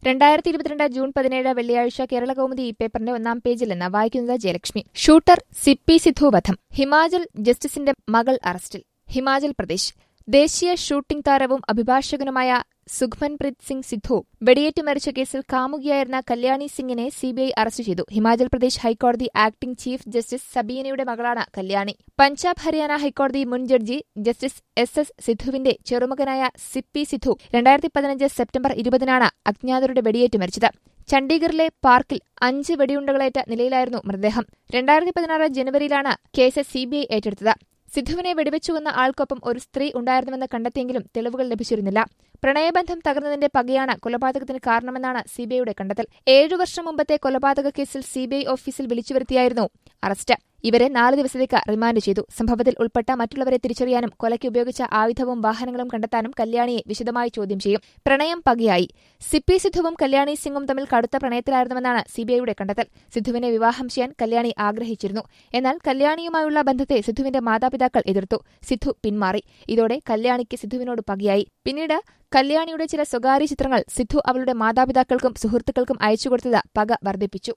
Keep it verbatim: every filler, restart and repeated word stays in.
രണ്ടായിരത്തി ഇരുപത്തിരണ്ട് ജൂൺ പതിനേഴ് വെള്ളിയാഴ്ച കേരളകൗമുദി ഈ പേപ്പറിന്റെ ഒന്നാം പേജിൽ നിന്ന് വായിക്കുന്നത് ജയലക്ഷ്മി. ഷൂട്ടർ സിപ്പി സിദ്ധു വധം. ഹിമാചൽ ജസ്റ്റിസിന്റെ മകൾ അറസ്റ്റിൽ. ഹിമാചൽ പ്രദേശ് ദേശീയ ഷൂട്ടിംഗ് താരവും അഭിഭാഷകനുമായ സുഖ്മൻപ്രീത് സിംഗ് സിദ്ധു വെടിയേറ്റ് മരിച്ച കേസിൽ കാമുകിയായിരുന്ന കല്യാണി സിംഗിനെ സിബിഐ അറസ്റ്റ് ചെയ്തു. ഹിമാചൽ പ്രദേശ് ഹൈക്കോടതി ആക്ടിംഗ് ചീഫ് ജസ്റ്റിസ് സബീനയുടെ മകളാണ് കല്യാണി. പഞ്ചാബ് ഹരിയാന ഹൈക്കോടതി മുൻ ജഡ്ജി ജസ്റ്റിസ് എസ് എസ് സിദ്ധുവിന്റെ ചെറുമകനായ സിപ്പി സിദ്ധു രണ്ടായിരത്തി പതിനഞ്ച് സെപ്റ്റംബർ ഇരുപതിനാണ് അജ്ഞാതരുടെ വെടിയേറ്റ് മരിച്ചത്. ചണ്ഡീഗറിലെ പാർക്കിൽ അഞ്ച് വെടിയുണ്ടകളേറ്റ നിലയിലായിരുന്നു മൃതദേഹം. രണ്ടായിരത്തി പതിനാറ് ജനുവരിയിലാണ് കേസ് സിബിഐ ഏറ്റെടുത്തത്. സിദ്ധുവിനെ വെടിവെച്ചുകൊന്ന ആൾക്കൊപ്പം ഒരു സ്ത്രീ ഉണ്ടായിരുന്നുവെന്ന് കണ്ടെത്തിയെങ്കിലും തെളിവുകൾ ലഭിച്ചിരുന്നില്ല. പ്രണയബന്ധം തകർന്നതിന്റെ പകയാണ് കൊലപാതകത്തിന് കാരണമെന്നാണ് സിബിഐയുടെ കണ്ടെത്തൽ. ഏഴു വർഷം മുമ്പത്തെ കൊലപാതക കേസിൽ സിബിഐ ഓഫീസിൽ വിളിച്ചുവരുത്തിയായിരുന്നു അറസ്റ്റ്. ഇവരെ നാല് ദിവസത്തേക്ക് റിമാൻഡ് ചെയ്തു. സംഭവത്തിൽ ഉൾപ്പെട്ട മറ്റുള്ളവരെ തിരിച്ചറിയാനും കൊലയ്ക്ക് ഉപയോഗിച്ച ആയുധവും വാഹനങ്ങളും കണ്ടെത്താനും കല്യാണിയെ വിശദമായി ചോദ്യം ചെയ്യും. പ്രണയം പകയായി. സിപ്പി സിദ്ധുവും കല്യാണി സിംഗും തമ്മിൽ കടുത്ത പ്രണയത്തിലായിരുന്നുവെന്നാണ് സിബിഐയുടെ കണ്ടെത്തൽ. സിദ്ധുവിനെ വിവാഹം ചെയ്യാൻ കല്യാണി ആഗ്രഹിച്ചിരുന്നു. എന്നാൽ കല്യാണിയുമായുള്ള ബന്ധത്തെ സിദ്ധുവിന്റെ മാതാപിതാക്കൾ എതിർത്തു. സിദ്ധു പിന്മാറി. ഇതോടെ കല്യാണിക്ക് സിദ്ധുവിനോട് പകയായി. പിന്നീട് കല്യാണിയുടെ ചില സ്വകാര്യ ചിത്രങ്ങൾ സിദ്ധു അവളുടെ മാതാപിതാക്കൾക്കും സുഹൃത്തുക്കൾക്കും അയച്ചുകൊടുത്തത് പക വർദ്ധിപ്പിച്ചു.